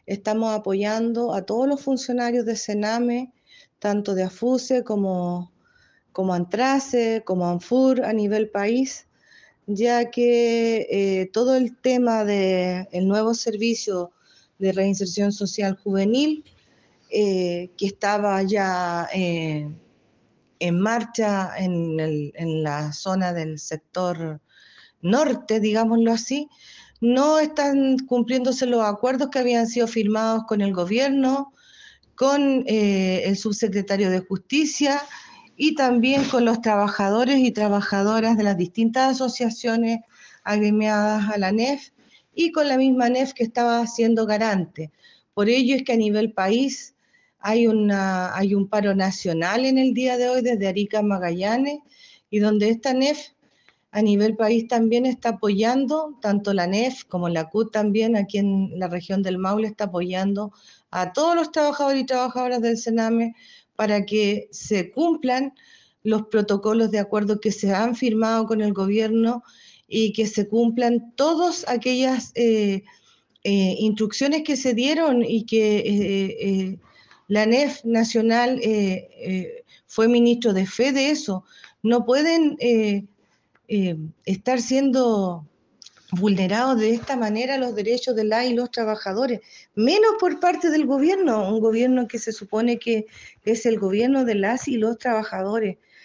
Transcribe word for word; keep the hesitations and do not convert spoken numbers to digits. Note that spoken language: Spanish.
estamos apoyando a todos los funcionarios de Sename, tanto de AFUSE como, como ANTRACE, como ANFUR a nivel país, ya que eh, todo el tema del nuevo servicio de reinserción social juvenil, eh, que estaba ya eh, en marcha en, el, en la zona del sector norte, digámoslo así, no están cumpliéndose los acuerdos que habían sido firmados con el gobierno, con eh, el subsecretario de Justicia y también con los trabajadores y trabajadoras de las distintas asociaciones agremiadas a la N E F y con la misma N E F que estaba siendo garante. Por ello es que a nivel país hay, una, hay un paro nacional en el día de hoy desde Arica a Magallanes, y donde esta N E F a nivel país también está apoyando, tanto la N E F como la C U T también, aquí en la región del Maule, está apoyando a todos los trabajadores y trabajadoras del Sename para que se cumplan los protocolos de acuerdo que se han firmado con el gobierno y que se cumplan todas aquellas eh, eh, instrucciones que se dieron y que eh, eh, la N E F nacional eh, eh, fue ministro de fe de eso. No pueden eh, eh, estar siendo vulnerados de esta manera los derechos de las y los trabajadores, menos por parte del gobierno, un gobierno que se supone que es el gobierno de las y los trabajadores.